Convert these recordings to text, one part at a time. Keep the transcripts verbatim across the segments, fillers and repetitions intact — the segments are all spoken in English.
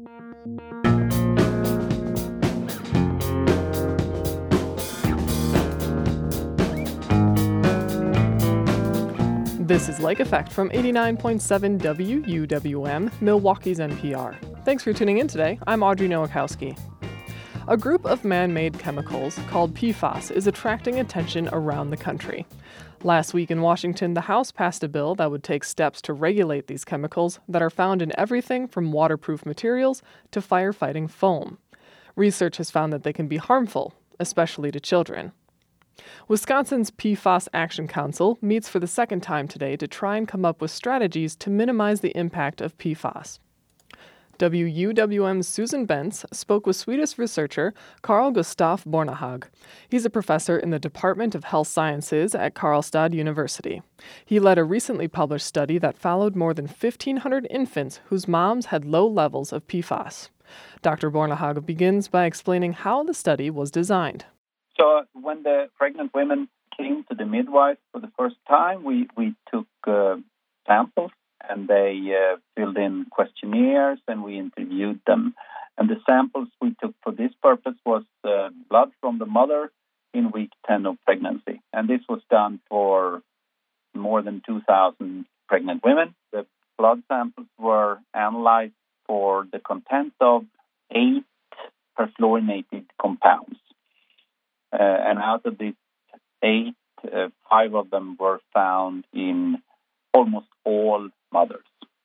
This is Lake Effect from eighty-nine point seven W U W M, Milwaukee's N P R. Thanks for tuning in today. I'm Audrey Nowakowski. A group of man-made chemicals called P FAS is attracting attention around the country. Last week in Washington, the House passed a bill that would take steps to regulate these chemicals that are found in everything from waterproof materials to firefighting foam. Research has found that they can be harmful, especially to children. Wisconsin's P FAS Action Council meets for the second time today to try and come up with strategies to minimize the impact of P FAS. W U W M's Susan Bentz spoke with Swedish researcher Carl Gustaf Bornehag. He's a professor in the Department of Health Sciences at Karlstad University. He led a recently published study that followed more than fifteen hundred infants whose moms had low levels of P FAS. Doctor Bornehag begins by explaining how the study was designed. So when the pregnant women came to the midwife for the first time, we, we took uh, samples and they uh, filled in questionnaires and we interviewed them. And the samples we took for this purpose was uh, blood from the mother in week ten of pregnancy. And this was done for more than two thousand pregnant women. The blood samples were analyzed for the content of eight perfluorinated compounds. Uh, and out of these eight, uh, five of them were found in almost all mothers.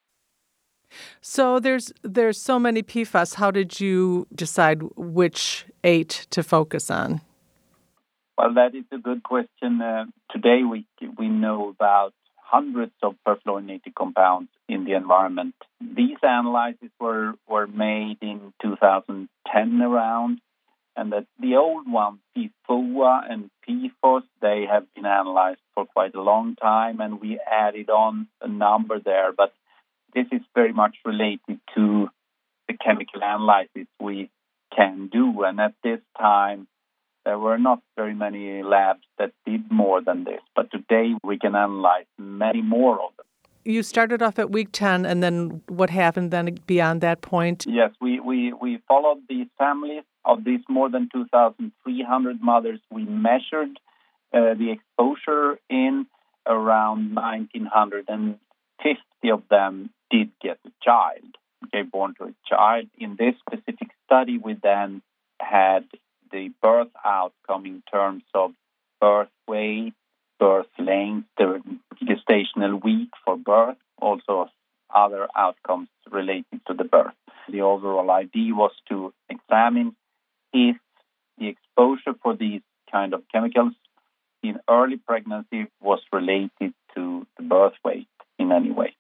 So there's there's so many P FAS. How did you decide which eight to focus on? Well, that is a good question. Uh, today we we know about hundreds of perfluorinated compounds in the environment. These analyses were, were made in two thousand ten around. And that the old ones, P F O A and P FOS, they have been analyzed for quite a long time, and we added on a number there. But this is very much related to the chemical analysis we can do. And at this time, there were not very many labs that did more than this. But today, we can analyze many more of them. You started off at week ten, and then what happened then beyond that point? Yes, we, we, we followed these families. Of these more than two thousand three hundred mothers, we measured uh, the exposure in around one thousand nine hundred fifty of them did get a child, okay, born to a child. In this specific study, we then had the birth outcome in terms of birth weight, birth length, the gestational week for birth, also other outcomes related to the birth. The overall idea was to examine if the exposure for these kind of chemicals in early pregnancy was related to the birth weight in any way.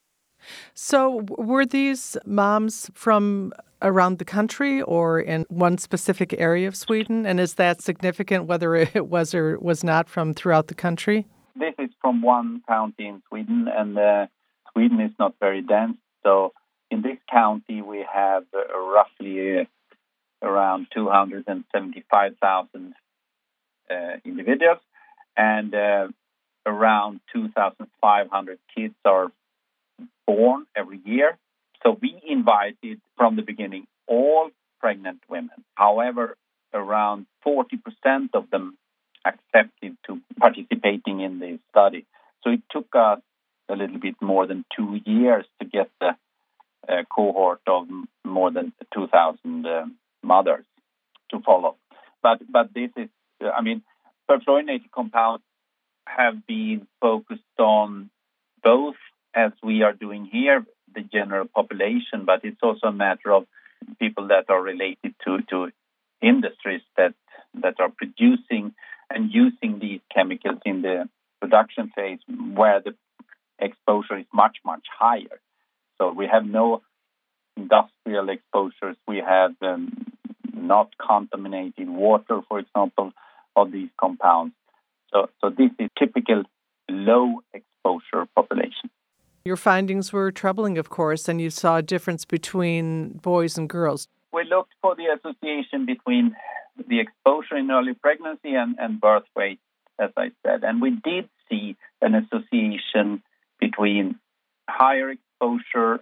So were these moms from around the country or in one specific area of Sweden? And is that significant whether it was or was not from throughout the country? This is from one county in Sweden, and uh, Sweden is not very dense. So in this county, we have uh, roughly uh, around two hundred seventy-five thousand uh, individuals, and uh, around two thousand five hundred kids are born every year. So we invited from the beginning all pregnant women. However, around forty percent of them accepted to participating in this study. So it took us a little bit more than two years to get the uh, cohort of more than two thousand uh, mothers to follow. But but this is, uh, I mean, perfluorinated compounds have been focused on both, as we are doing here, the general population, but it's also a matter of people that are related to, to industries that, that are producing and using these chemicals in the production phase where the exposure is much, much higher. So we have no industrial exposures. We have um, not contaminated water, for example, of these compounds. So, so this is typical low exposure population. Your findings were troubling, of course, and you saw a difference between boys and girls. We looked for the association between the exposure in early pregnancy and, and birth weight, as I said. And we did see an association between higher exposure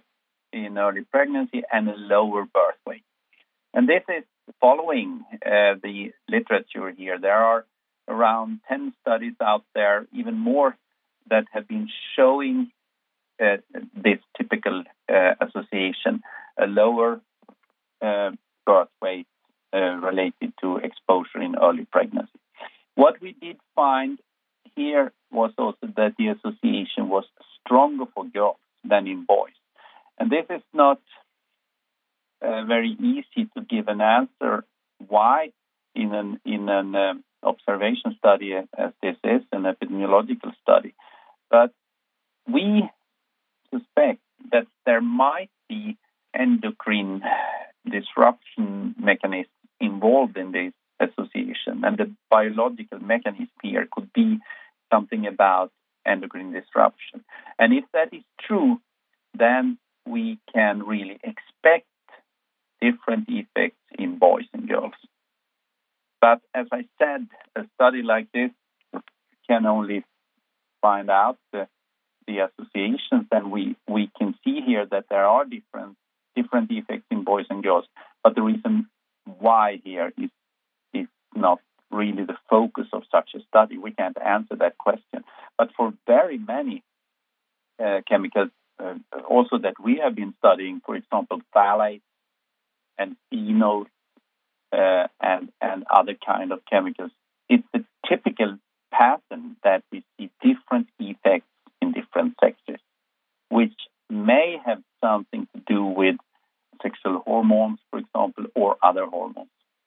in early pregnancy and a lower birth weight. And this is following uh, the literature here. There are around ten studies out there, even more, that have been showing uh, this typical uh, association, a lower uh, birth weight uh, related to exposure in early pregnancy. What we did find here was also that the association was stronger for girls than in boys. And this is not uh, very easy to give an answer why in an in an um, observation study as this is, an epidemiological study. But we suspect that there might be endocrine disruption mechanisms involved in this association, and the biological mechanism here could be something about endocrine disruption. And if that is true, then we can really expect different effects in boys and girls. But as I said, a study like this can only find out the, the associations, and we, we can see here that there are different different effects in boys and girls. But the reason why here is is not really the focus of such a study. We can't answer that question. But for very many uh, chemicals, uh, also that we have been studying, for example, phthalates and phenols uh, and and other kind of chemicals, it's a typical pattern that we see different effects in different sexes, which may have something to do with sexual hormones, for example, or other hormones.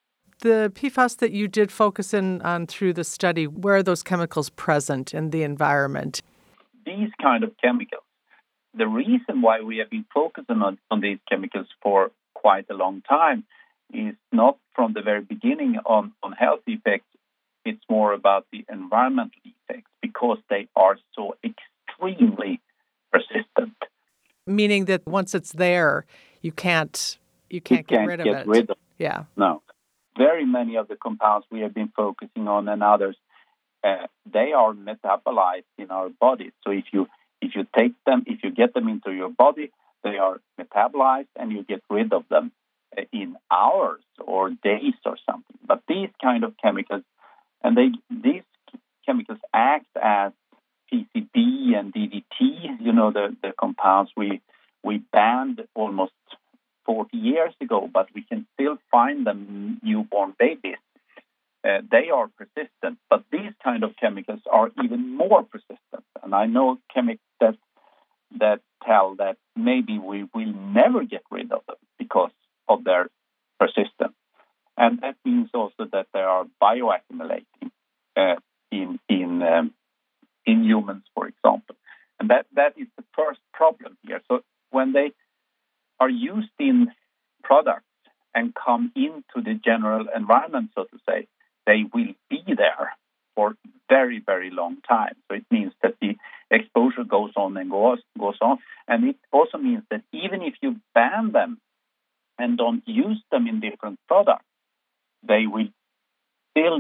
The P FAS that you did focus in on through the study, where are those chemicals present in the environment? These kind of chemicals, the reason why we have been focusing on, on these chemicals for quite a long time is not from the very beginning on, on health effects. It's more about the environmental effects because they are so extremely persistent. Meaning that once it's there, you can't you can't, you get can't rid of get it. Rid of it. Yeah. No. Very many of the compounds we have been focusing on and others, uh, they are metabolized in our body. So if you if you take them, if you get them into your body, they are metabolized and you get rid of them uh, in hours or days or something. But these kind of chemicals, and they these chemicals act as P C B and D D T, you know, the, the compounds we we banned almost forty years ago, but we can still find them in newborn babies. Uh, they are persistent, but these kind of chemicals are even more persistent. And I know chemics that that tell that maybe we will never get rid of them because of their persistence. And that means also that they are bioaccumulating uh, in in um, in humans, for example. And that, that is the first problem here. So when they are used in products and come into the general environment, so to say, they will be there for very, very long time. So it means that the exposure goes on and goes, goes on. And it also means that even if you ban them and don't use them in different products, they will still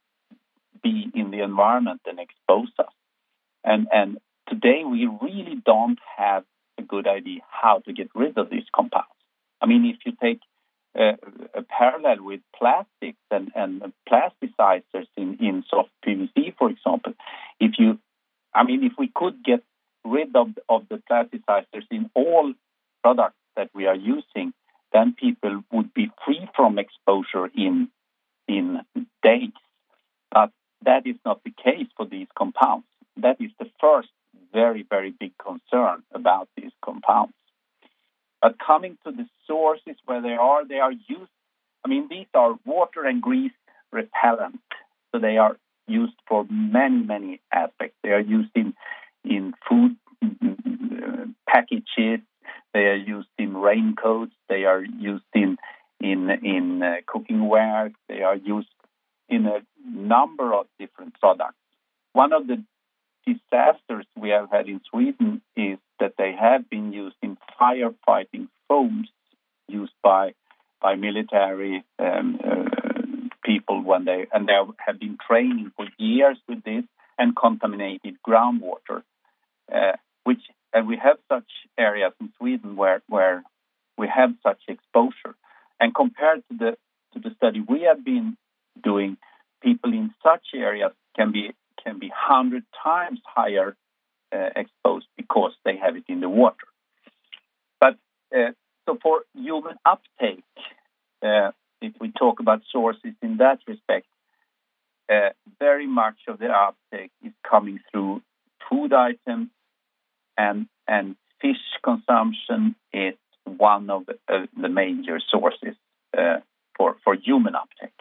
be in the environment and expose us. And, and today we really don't have a good idea how to get rid of these compounds. I mean, if you take uh, a parallel with plastics and, and plasticizers in, in soft P V C, for example, if you, I mean, if we could get rid of, of the plasticizers in all products that we are using, then people would be free from exposure in in days. But that is not the case for these compounds. That is the first very, very big concern about these compounds. But coming to the sources where they are, they are used, I mean, these are water and grease repellent. So they are used for many, many aspects. They are used in, in food uh, packages. They are used in raincoats. They are used in, in, in uh, cooking ware. They are used in a number of different products. One of the disasters we have had in Sweden is that they have been used in firefighting foams used by by military um, uh, people when they and they have been training for years with this and contaminated groundwater, uh, which and we have such areas in Sweden where where we have such exposure. And compared to the to the study we have been doing, people in such areas can be can be hundred times higher uh, exposed because they have it in the water. But uh, so for human uptake, uh, if we talk about sources in that respect, uh, very much of the uptake is coming through food items, and and fish consumption is one of the, uh, the major sources uh, for for human uptake.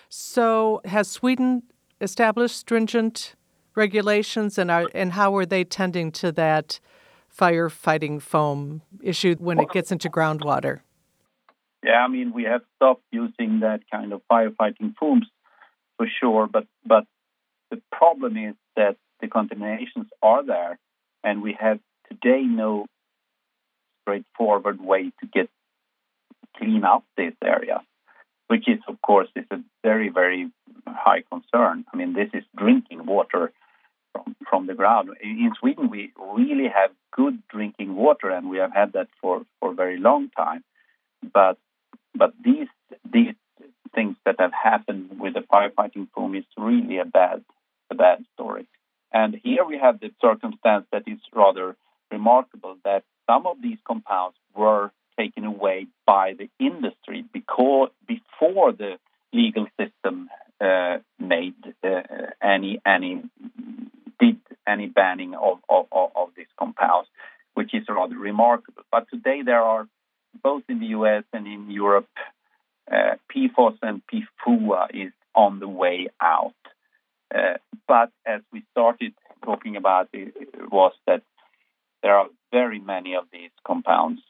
So, has Sweden established stringent regulations, and are, and how are they tending to that firefighting foam issue when it gets into groundwater? Yeah, I mean, we have stopped using that kind of firefighting foams for sure, but but the problem is that the contaminations are there, and we have today no straightforward way to get clean up this area, which is, of course, is a very, very high concern. I mean, this is drinking water from, from the ground. In Sweden, we really have good drinking water, and we have had that for, for a very long time. But but these these things that have happened with the firefighting foam is really a bad a bad story. And here we have the circumstance that is rather remarkable, that some of these compounds were taken away by the industry because before the legal system uh, made uh, any any did any banning of, of, of these compounds, which is rather remarkable. But today there are, both in the U S and in Europe, uh, P F O S and P F O A is on the way out. Uh, but as we started talking about, it, it was that there are very many of these compounds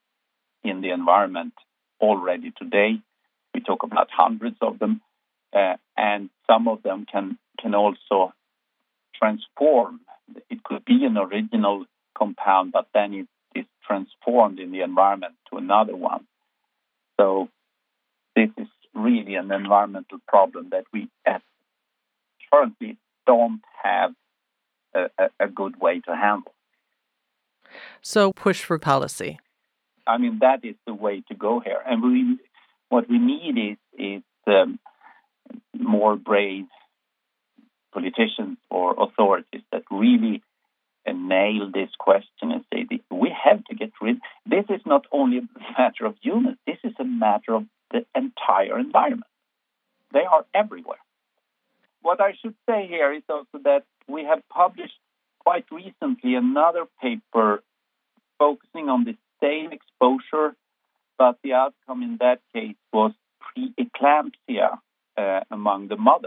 in the environment already today. We talk about hundreds of them, uh, and some of them can can also transform. It could be an original compound, but then it is transformed in the environment to another one. So this is really an environmental problem that we at currently don't have a, a, a good way to handle. So push for policy. I mean, that is the way to go here. And we, what we need is, is um, more brave politicians or authorities that really uh, nail this question and say, we have to get rid. This is not only a matter of humans. This is a matter of the entire environment. They are everywhere. What I should say here is also that we have published quite recently another paper focusing on the same exposure, but the outcome in that case was preeclampsia uh, among the mothers.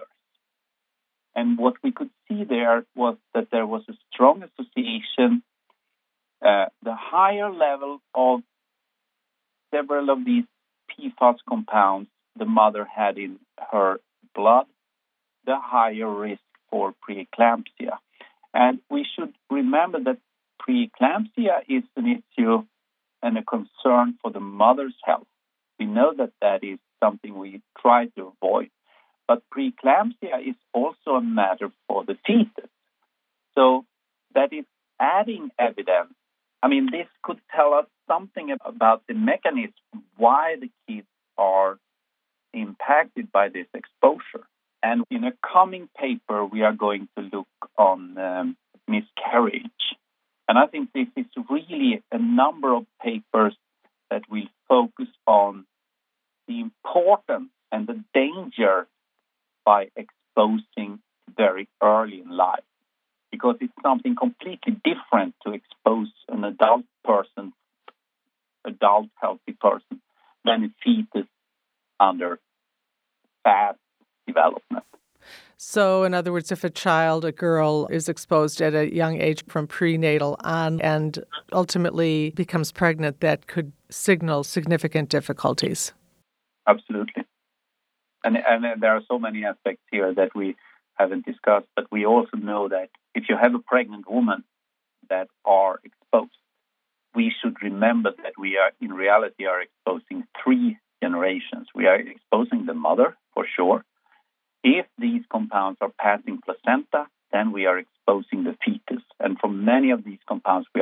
And what we could see there was that there was a strong association. Uh, the higher level of several of these P F A S compounds the mother had in her blood, the higher risk for preeclampsia. And we should remember that preeclampsia is an issue and a concern for the mother's health. We know that that is something we try to avoid. But preeclampsia is also a matter for the fetus. So that is adding evidence. I mean, this could tell us something about the mechanism why the kids are impacted by this exposure. And in a coming paper, we are going to look on um, miscarriage. And I think this is really a number of papers that will focus on the importance and the danger by exposing very early in life. Because it's something completely different to expose an adult person, adult healthy person, than a fetus under fast development. So, in other words, if a child, a girl, is exposed at a young age from prenatal on and ultimately becomes pregnant, that could signal significant difficulties. Absolutely. And, and there are so many aspects here that we haven't discussed, but we also know that if you have a pregnant woman that are exposed, we should remember that we are, in reality, are exposing three generations. We are exposing the mother, for sure. If these compounds are passing placenta, then we are exposing the fetus. And for many of these compounds, we are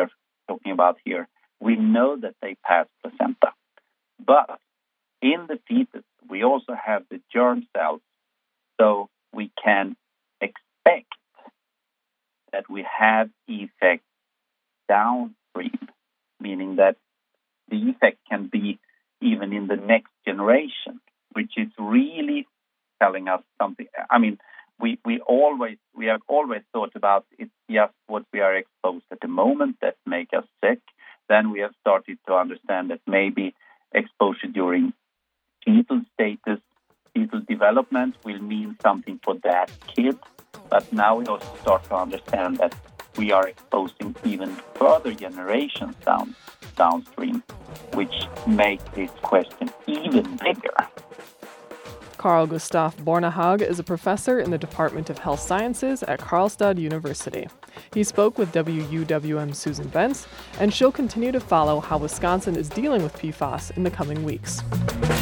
talking about here, we know that they pass placenta. But in the fetus, we also have the germ cells, so we can expect that we have effects downstream, meaning that the effect can be even in the next generation, which is really telling us something. I mean, we, we always we have always thought about it's just what we are exposed at the moment that make us sick. Then we have started to understand that maybe exposure during fetal status, fetal development will mean something for that kid. But now we also start to understand that we are exposing even further generations down downstream, which makes this question even bigger. Carl Gustaf Bornehag is a professor in the Department of Health Sciences at Karlstad University. He spoke with W U W M's Susan Bentz, and she'll continue to follow how Wisconsin is dealing with P FAS in the coming weeks.